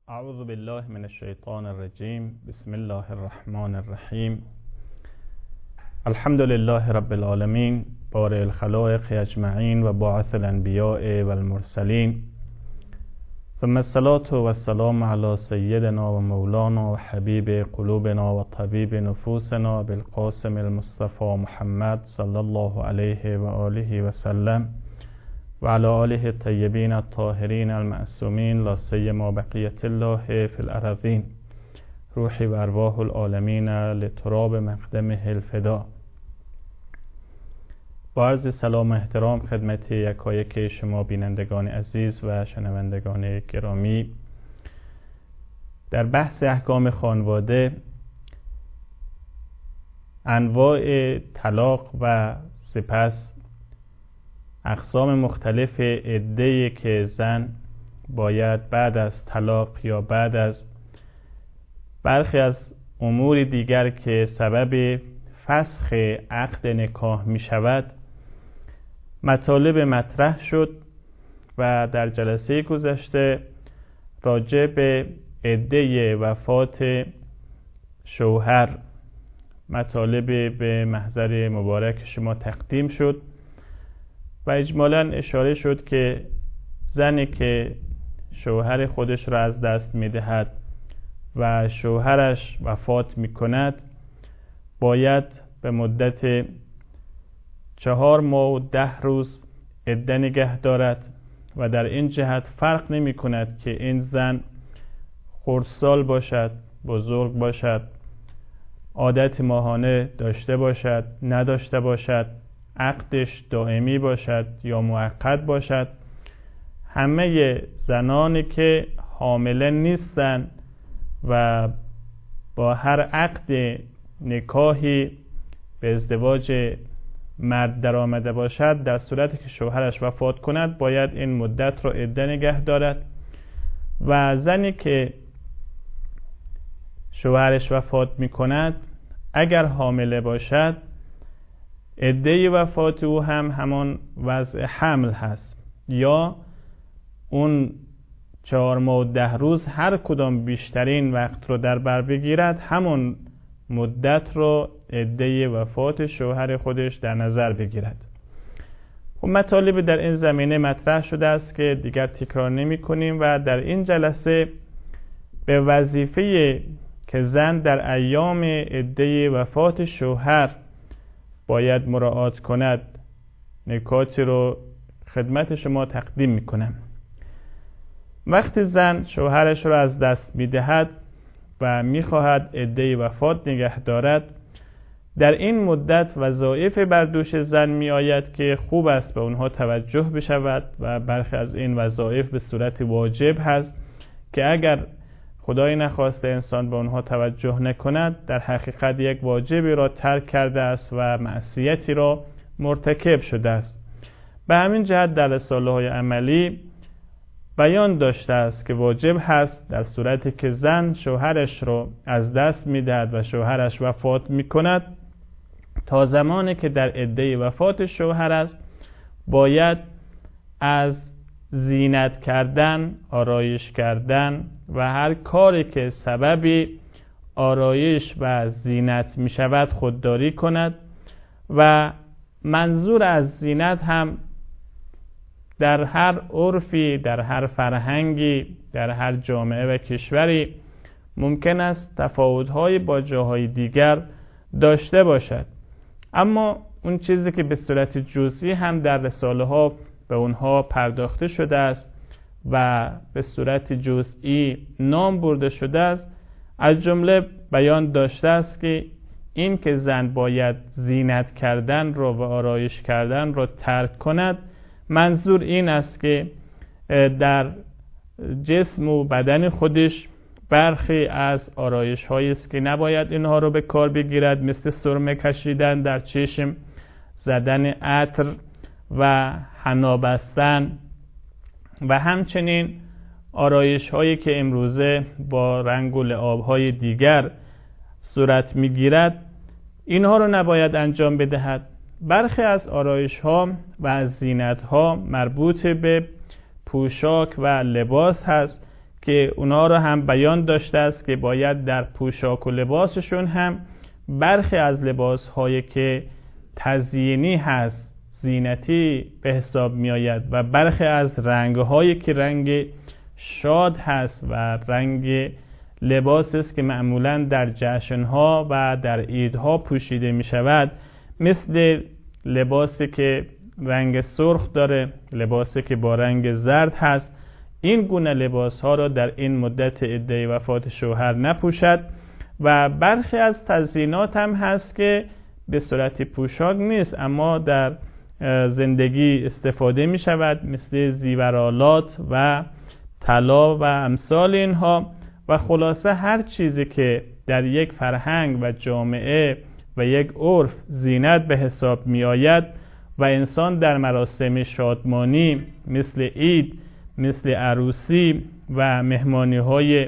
اعوذ بالله من الشیطان الرجیم. بسم الله الرحمن الرحیم. الحمد لله رب العالمین، بارئ الخلائق اجمعین و باعث الانبیاء و المرسلین، ثم الصلاة و السلام علی سیدنا و مولانا و حبیب قلوبنا و طبیب نفوسنا بالقاسم المصطفى محمد صلی الله علیه و آله و سلم و علی آله الطیبین الطاهرین المعصومین، لا سیما بقیة الله فی الارضین، روحی و ارواح العالمین لتراب مقدمه الفدا. با عرض سلام و احترام خدمت یکایک شما بینندگان عزیز و شنوندگان گرامی، در بحث احکام خانواده، انواع طلاق و سپس اقسام مختلف عده‌ای که زن باید بعد از طلاق یا بعد از برخی از امور دیگر که سبب فسخ عقد نکاح می شود مطالب مطرح شد و در جلسه گذشته راجع به عده وفات شوهر مطالب به محضر مبارک شما تقدیم شد و اجمالاً اشاره شد که زنی که شوهر خودش را از دست می‌دهد و شوهرش وفات می‌کند باید به مدت 4 ماه و 10 روز عده نگه دارد و در این جهت فرق نمی‌کند که این زن خردسال باشد، بزرگ باشد، عادت ماهانه داشته باشد، نداشته باشد، عقدش دائمی باشد یا موقت باشد. همه زنانی که حامله نیستند و با هر عقد نکاحی به ازدواج مرد در آمده باشد، در صورتی که شوهرش وفات کند باید این مدت را عده نگه دارد و زنی که شوهرش وفات می کند اگر حامله باشد عده وفات او هم همان وضع حمل هست، یا اون 4 ماه و 10 روز هر کدام بیشترین وقت رو در بر بگیرد همون مدت رو عده وفات شوهر خودش در نظر بگیرد. خب مطالب در این زمینه مطرح شده است که دیگر تکرار نمی کنیم و در این جلسه به وظیفه که زن در ایام عده وفات شوهر باید مراعات کند نکاتی رو خدمت شما تقدیم میکنم. وقتی زن شوهرش را از دست میدهد و میخواهد عده وفات نگه دارد، در این مدت وظایف بر دوش زن میآید که خوب است به اونها توجه بشود و برخی از این وظایف به صورت واجب هست که اگر خدای نخواسته انسان به اونها توجه نکند در حقیقت یک واجبی را ترک کرده است و معصیتی را مرتکب شده است. به همین جهت در رساله های عملی بیان داشته است که واجب هست در صورتی که زن شوهرش را از دست می‌دهد و شوهرش وفات می‌کند، تا زمانی که در عده وفات شوهر است باید از زینت کردن، آرایش کردن و هر کاری که سببی آرایش و زینت می شود خودداری کند و منظور از زینت هم در هر عرفی، در هر فرهنگی، در هر جامعه و کشوری ممکن است تفاوت‌های با جاهای دیگر داشته باشد، اما اون چیزی که به صورت جزئی هم در رساله ها به اونها پرداخته شده است و به صورت جزئی نام برده شده است، از جمله بیان داشته است که این که زن باید زینت کردن رو و آرایش کردن رو ترک کند، منظور این است که در جسم و بدن خودش برخی از آرایش هایی است که نباید اینها رو به کار بگیرد، مثل سرمه کشیدن در چشم، زدن عطر و حنا بستن و همچنین آرایش هایی که امروزه با رنگ و لعاب های دیگر صورت میگیرد، اینها رو نباید انجام بدهد. برخی از آرایش ها و از زینت ها مربوط به پوشاک و لباس هست که اونا رو هم بیان داشته است که باید در پوشاک و لباسشون هم برخی از لباس‌هایی که تزیینی هست، زینتی به حساب می آید و برخی از رنگ‌هایی که رنگ شاد هست و رنگ لباس است که معمولاً در جشن‌ها و در عیدها پوشیده می شود، مثل لباسی که رنگ سرخ داره، لباسی که با رنگ زرد هست، این گونه لباس‌ها را در این مدت عده وفات شوهر نپوشد. و برخی از تزیینات هم هست که به صورت پوشاک نیست اما در زندگی استفاده می شود، مثل زیورآلات و طلا و امثال اینها. و خلاصه هر چیزی که در یک فرهنگ و جامعه و یک عرف زینت به حساب می آید و انسان در مراسم شادمانی مثل عید، مثل عروسی و مهمانی های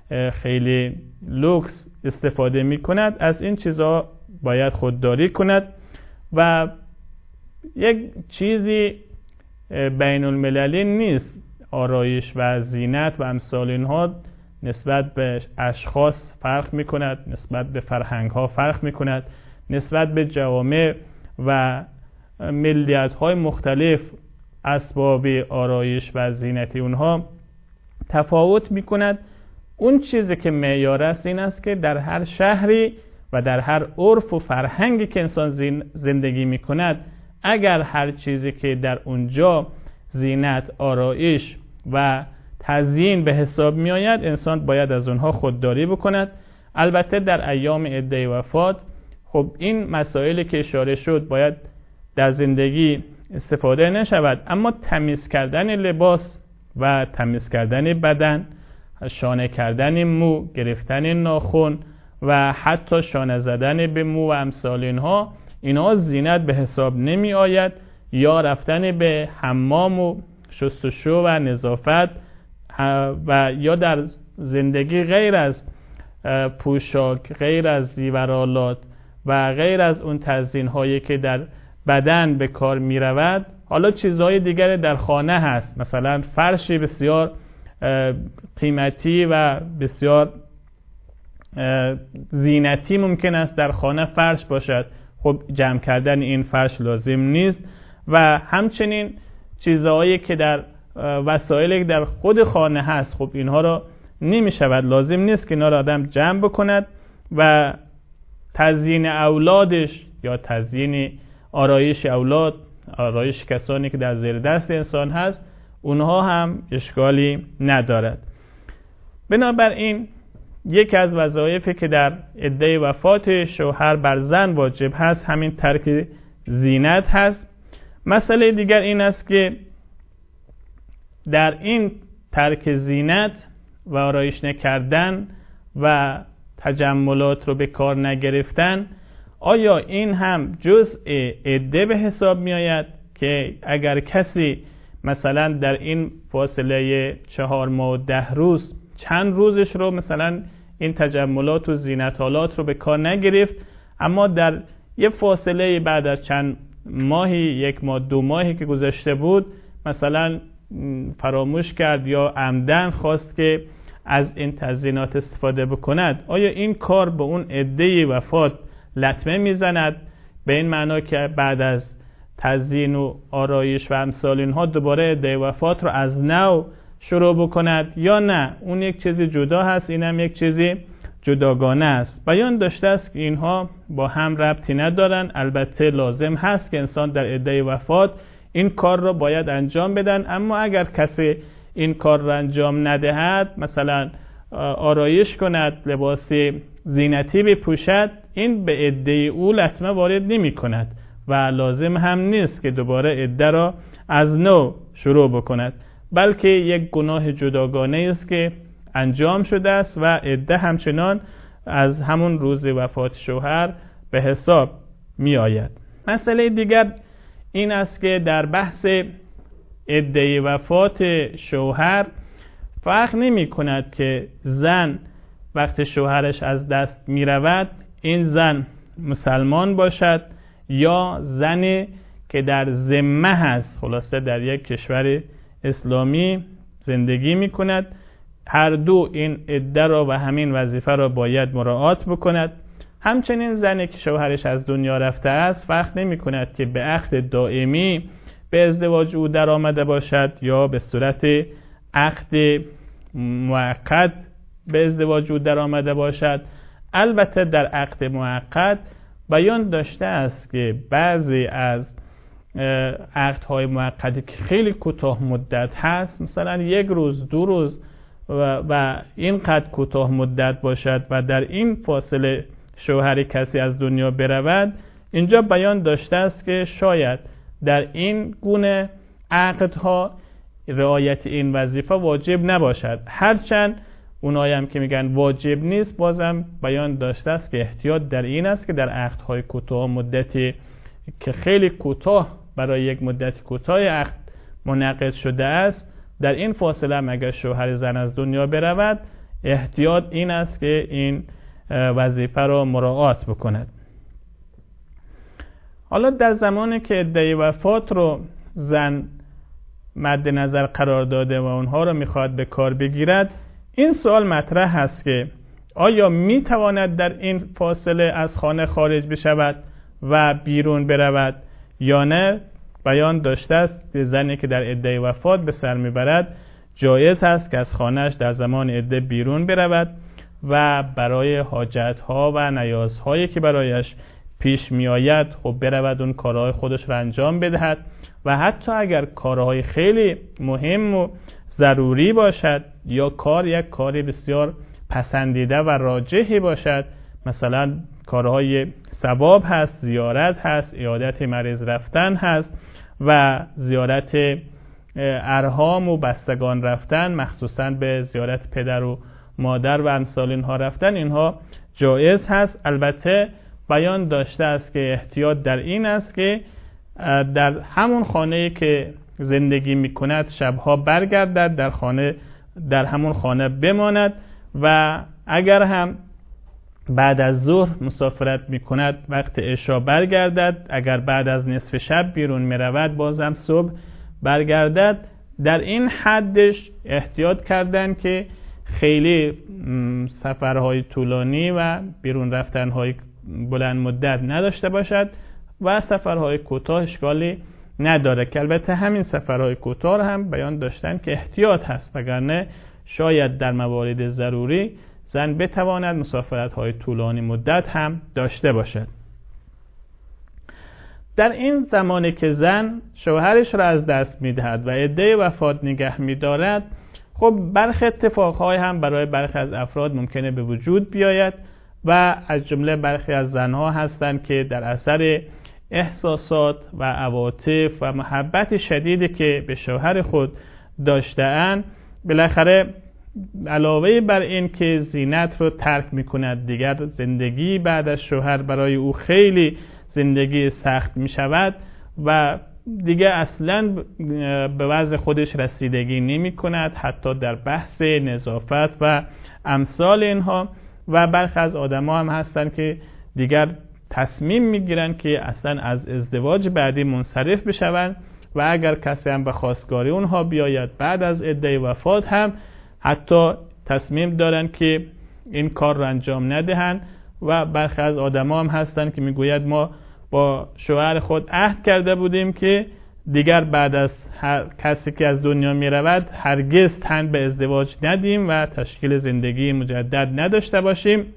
خیلی لوکس استفاده می کند، از این چیزها باید خودداری کند و یک چیزی بین المللی نیست. آرایش و زینت و امثال اینها نسبت به اشخاص فرق می کند، نسبت به فرهنگ ها فرق می کند، نسبت به جوامع و ملیت های مختلف اسباب آرایش و زینتی اونها تفاوت می کند. اون چیزی که معیار است این است که در هر شهری و در هر عرف و فرهنگی که انسان زندگی می کند، اگر هر چیزی که در اونجا زینت، آرایش و تزیین به حساب می آید، انسان باید از اونها خودداری بکند. البته در ایام عده وفات خب این مسائلی که اشاره شد باید در زندگی استفاده نشود، اما تمیز کردن لباس و تمیز کردن بدن، شانه کردن مو، گرفتن ناخن و حتی شانه زدن به مو و امثال اینها زینت به حساب نمی آید. یا رفتن به حمام و شستشو و نظافت و یا در زندگی غیر از پوشاک، غیر از زیورآلات و غیر از اون تزیین هایی که در بدن به کار می رود، حالا چیزهای دیگر در خانه هست، مثلا فرشی بسیار قیمتی و بسیار زینتی ممکن است در خانه فرش باشد، خب جمع کردن این فرش لازم نیست. و همچنین چیزهایی که در وسایلی که در خود خانه هست، خب اینها را نمی شود، لازم نیست که اینا را آدم جمع بکند. و تزیین اولادش یا تزیین آرایش اولاد، آرایش کسانی که در زیر دست انسان هست، اونها هم اشکالی ندارد. بنابراین یکی از وظایفی که در عده وفات شوهر بر زن واجب هست همین ترک زینت هست. مسئله دیگر این است که در این ترک زینت و آرایش نکردن و تجملات رو به کار نگرفتن، آیا این هم جزء عده به حساب می آید که اگر کسی مثلا در این فاصله 4 ماه و 10 روز چند روزش رو مثلا این تجملات و زینت‌آلات رو به کار نگرفت، اما در یه فاصله بعد از چند ماهی، 1 ماه 2 ماهی که گذشته بود، مثلا فراموش کرد یا عمدن خواست که از این تزیینات استفاده بکند، آیا این کار به اون عده وفات لطمه میزند؟ به این معنا که بعد از تزیین و آرایش و امثال اینها دوباره عده وفات رو از نو شروع بکند یا نه؟ اون یک چیزی جدا هست، اینم یک چیزی جداگانه است. بیان داشته است که اینها با هم ربطی ندارن. البته لازم هست که انسان در عده وفات این کار رو باید انجام بدن، اما اگر کسی این کار رو انجام ندهد، مثلا آرایش کند، لباس زینتی بپوشد، این به عده او لطمه وارد نمی کند و لازم هم نیست که دوباره عده را از نو شروع بکند، بلکه یک گناه جداگانه است که انجام شده است و عده همچنان از همون روز وفات شوهر به حساب می آید. مسئله دیگر این است که در بحث عده وفات شوهر فرق نمی کند که زن وقتی شوهرش از دست می رود، این زن مسلمان باشد یا زنی که در ذمه هست، خلاصه در یک کشور اسلامی زندگی می کند، هر دو این عده را و همین وظیفه را باید مراعات بکند. همچنین زنی که شوهرش از دنیا رفته است فرق نمی کند که به عقد دائمی به ازدواج او در آمده باشد یا به صورت عقد موقت به ازدواج او در آمده باشد. البته در عقد موقت بیان داشته است که بعضی از عقدهای موقتی که خیلی کوتاه مدت هست، مثلا 1 روز 2 روز و اینقدر کوتاه مدت باشد و در این فاصله شوهر کسی از دنیا برود، اینجا بیان داشته است که شاید در این گونه عقدها رعایت این وظیفه واجب نباشد. هرچند اونایی هم که میگن واجب نیست، بازم بیان داشته است که احتیاط در این است که در عقدهای کوتاه مدتی که خیلی کوتاه برای یک مدت کوتاه عقد منعقد شده است، در این فاصله هم اگر شوهر زن از دنیا برود، احتیاط این است که این وظیفه را مراعات بکند. حالا در زمانی که عده وفات رو زن مد نظر قرار داده و اونها رو میخواد به کار بگیرد، این سوال مطرح هست که آیا میتواند در این فاصله از خانه خارج بشود و بیرون برود یا نه؟ بیان داشته است که زنی که در عده وفات به سر میبرد جایز است که از خانهش در زمان عده بیرون برود و برای حاجتها و نیازهایی که برایش پیش میآید خب برود اون کارهای خودش را انجام بدهد و حتی اگر کارهای خیلی مهم و ضروری باشد یا یک کاری بسیار پسندیده و راجحی باشد، مثلا کارهای ثواب هست، زیارت هست، عیادت مریض رفتن هست و زیارت ارحام و بستگان رفتن، مخصوصا به زیارت پدر و مادر و امثال اینها رفتن، اینها جایز هست. البته بیان داشته است که احتیاط در این است که در همون خانه‌ای که زندگی میکند شبها برگردد، در همون خانه بماند و اگر هم بعد از ظهر مسافرت میکند وقت عشا برگردد، اگر بعد از نصف شب بیرون میرود بازم صبح برگردد. در این حدش احتیاط کردن که خیلی سفرهای طولانی و بیرون رفتنهای بلند مدت نداشته باشد و سفرهای کوتاه اشکالی نداره، که البته همین سفرهای کوتاه هم بیان داشتن که احتیاط هست، وگرنه شاید در موارد ضروری زن بتواند مسافرت‌های طولانی مدت هم داشته باشد. در این زمانی که زن شوهرش را از دست می‌دهد و عده وفات نگه می‌دارد، خب برخی اتفاق‌های هم برای برخی از افراد ممکنه به وجود بیاید و از جمله برخی از زن‌ها هستند که در اثر احساسات و عواطف و محبت شدیدی که به شوهر خود داشته‌اند، بالاخره علاوه بر این که زینت رو ترک می‌کند، دیگر زندگی بعد از شوهر برای او خیلی زندگی سخت می‌شود و دیگه اصلاً به وضع خودش رسیدگی نمی‌کند، حتی در بحث نظافت و امثال اینها. و برخی از آدم‌ها هم هستن که دیگر تصمیم می‌گیرن که اصلاً از ازدواج بعدی منصرف بشوند و اگر کسی هم به خواستگاری اونها بیاید بعد از عده وفات هم حتی تصمیم دارن که این کار رو انجام ندهن. و برخی از آدم‌ها هم هستن که میگوید ما با شوهر خود عهد کرده بودیم که دیگر بعد از هر کسی که از دنیا می رود هرگز تن به ازدواج ندیم و تشکیل زندگی مجدد نداشته باشیم.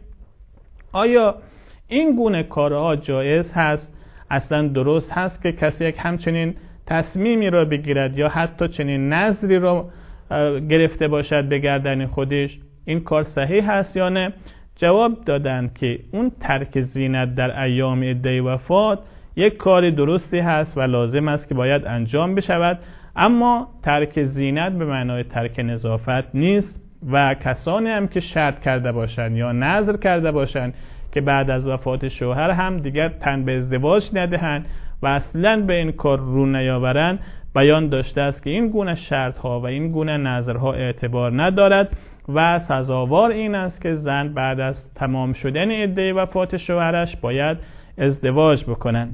آیا این گونه کارها جایز هست؟ اصلا درست هست که کسی یک همچنین تصمیمی را بگیرد یا حتی چنین نظری را گرفته باشد به گردن خودش؟ این کار صحیح هست یا نه؟ جواب دادن که اون ترک زینت در ایام عده وفات یک کار درستی هست و لازم است که باید انجام بشود، اما ترک زینت به معنای ترک نظافت نیست و کسانی هم که شرط کرده باشند یا نذر کرده باشند که بعد از وفات شوهر هم دیگر تن به ازدواج ندهند و اصلا به این کار رو نیاورند، بیان داشته است که این گونه شرط ها و این گونه نذرها اعتبار ندارد و سزاوار این است که زن بعد از تمام شدن عده وفات شوهرش باید ازدواج بکنن.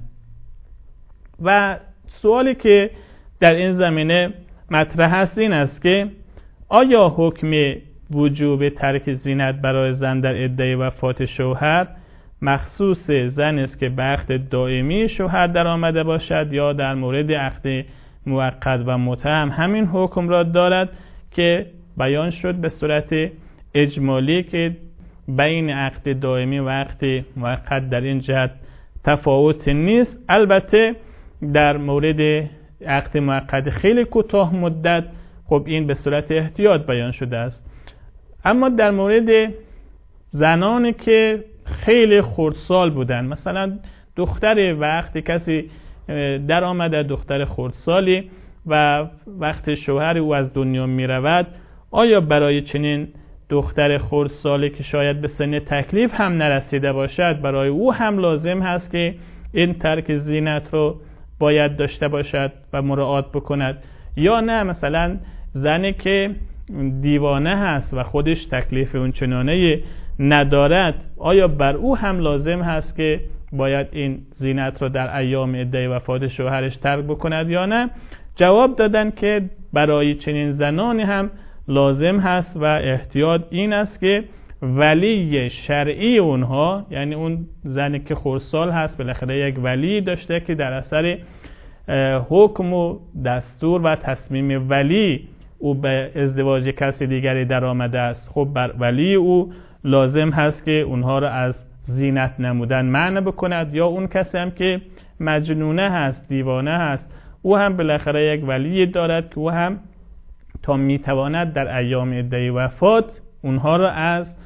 و سوالی که در این زمینه مطرح است این است که آیا حکم وجوب ترک زینت برای زن در عده وفات شوهر مخصوص زن است که به عقد دائمی شوهر در آمده باشد یا در مورد عقد موقت و متهم همین حکم را دارد که بیان شد به صورت اجمالی که بین عقد دائمی و عقد موقت در این جهت تفاوت نیست. البته در مورد عقد موقت خیلی کوتاه مدت خب این به صورت احتیاط بیان شده است، اما در مورد زنانی که خیلی خردسال بودن، مثلا دختر وقتی کسی در آمده دختر خردسالی و وقت شوهر او از دنیا می رود، آیا برای چنین دختر خردسالی که شاید به سن تکلیف هم نرسیده باشد برای او هم لازم هست که این ترک زینت رو باید داشته باشد و مراعات بکند، یا نه مثلا زنی که دیوانه هست و خودش تکلیف اون چنانه ندارد، آیا بر او هم لازم هست که باید این زینت رو در ایام عده وفات شوهرش ترک بکند یا نه؟ جواب دادن که برای چنین زنانی هم لازم هست و احتیاط این است که ولی شرعی اونها، یعنی اون زنی که خردسال هست بالاخره یک ولی داشته که در اثر حکم و دستور و تصمیم ولی او به ازدواج کسی دیگری در آمده است، خب بر ولی او لازم هست که اونها را از زینت نمودن منع بکند، یا اون کسی هم که مجنونه هست دیوانه هست او هم بالاخره یک ولی دارد که او هم تا میتواند در ایام عده وفات اونها را از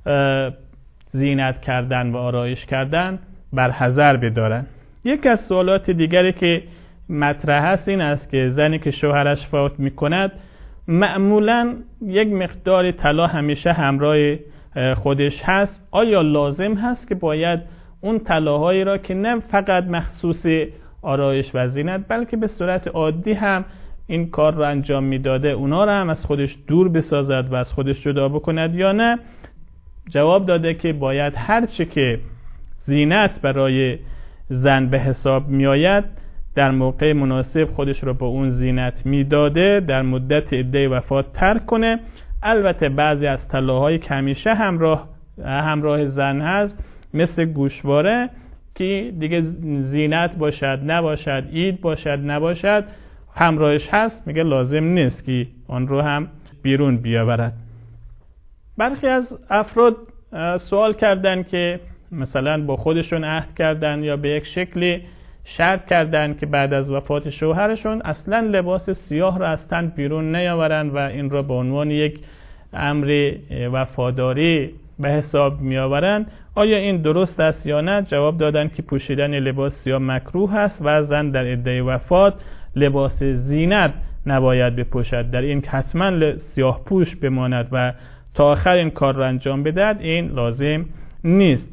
زینت کردن و آرایش کردن برحذر بدارن. یک از سوالات دیگری که مطرح است این است که زنی که شوهرش فوت میکند معمولا یک مقدار طلا همیشه همراه خودش هست، آیا لازم هست که باید اون طلاهایی را که نه فقط مخصوص آرایش و زینت بلکه به صورت عادی هم این کار را انجام میداده اونا را هم از خودش دور بسازد و از خودش جدا بکند یا نه؟ جواب داده که باید هرچه که زینت برای زن به حساب میآید در موقع مناسب خودش را با اون زینت میداده در مدت عده وفات ترک کنه. البته بعضی از طلاهایی که همیشه همراه زن هست مثل گوشواره که دیگه زینت باشد نباشد، عید باشد نباشد، همراهش هست، میگه لازم نیست که آن رو هم بیرون بیاورد. برخی از افراد سوال کردن که مثلا با خودشون عهد کردن یا به یک شکلی شرط کردن که بعد از وفات شوهرشون اصلا لباس سیاه را از تن بیرون نیاورن و این را به عنوان یک امر وفاداری به حساب میآورن. آیا این درست است یا نه؟ جواب دادن که پوشیدن لباس سیاه مکروه است و زن در عده وفات لباس زینت نباید بپوشد، در این حتما سیاه پوش بماند و تا آخر این کار را انجام بدهد این لازم نیست.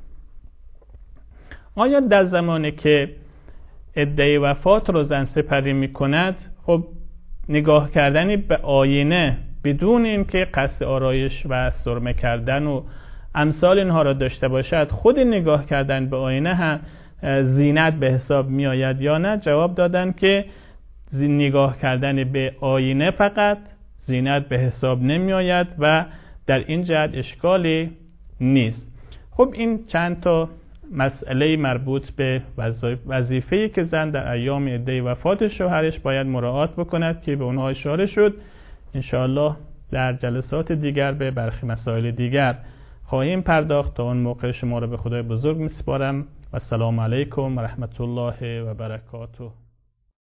آیا در زمانی که عده وفات رو زن سپری می کند خب نگاه کردنی به آینه بدون اینکه قصد آرایش و سرمه کردن و امثال اینها را داشته باشد خود نگاه کردن به آینه هم زینت به حساب می آید یا نه؟ جواب دادن که نگاه کردن به آینه فقط زینت به حساب نمی آید و در این جهت اشکالی نیست. خب این چند تا مسئله مربوط به وظیفه‌ای که زن در ایام عده وفات شوهرش باید مراعات بکند که به اونها اشاره شد. انشاءالله در جلسات دیگر به برخی مسائل دیگر خواهیم پرداخت. تا اون موقع شما را به خدای بزرگ میسپارم و السلام علیکم و رحمت الله و برکاته.